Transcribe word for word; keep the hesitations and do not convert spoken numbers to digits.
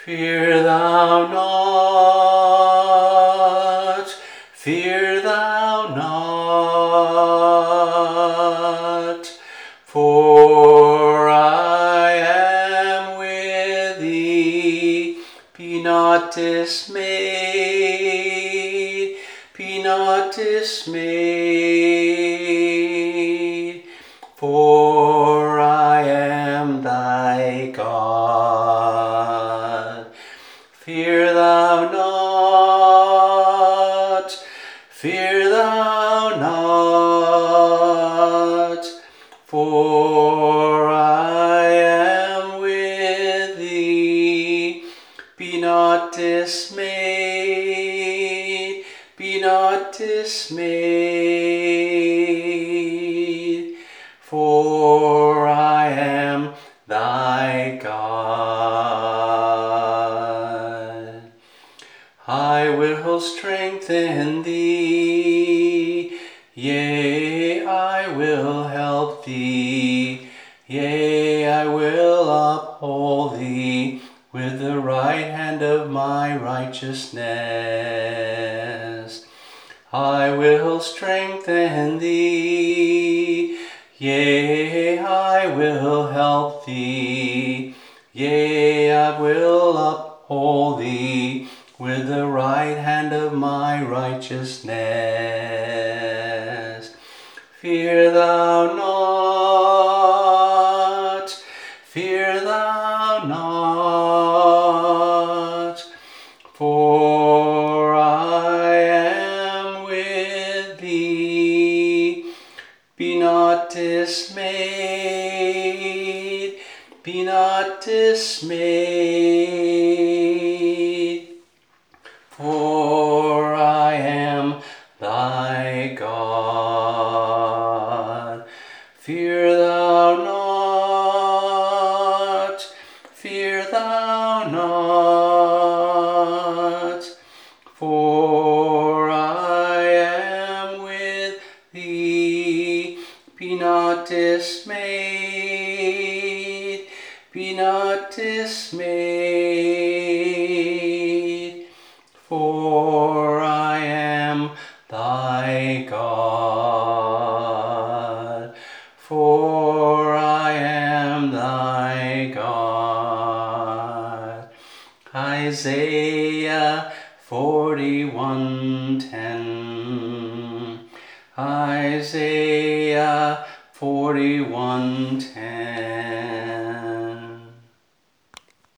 Fear thou not, fear thou not, for I am with thee. Be not dismayed, be not dismayed, for I am thy God. Fear thou not, fear thou not, for I am with thee. Be not dismayed, be not dismayed, for I am thy God. I will strengthen thee, yea, I will help thee, yea, I will uphold thee with the right hand of my righteousness. I will strengthen thee, yea, I will help thee, yea, I will uphold thee with the right hand of my righteousness. Fear thou not, fear thou not, for I am with thee. Be not dismayed, be not dismayed, for I am thy God. Fear thou not, fear thou not, for I am with thee. Be not dismayed, be not dismayed, for I am thy God. For I am thy God. Isaiah forty-one ten. Isaiah forty-one ten.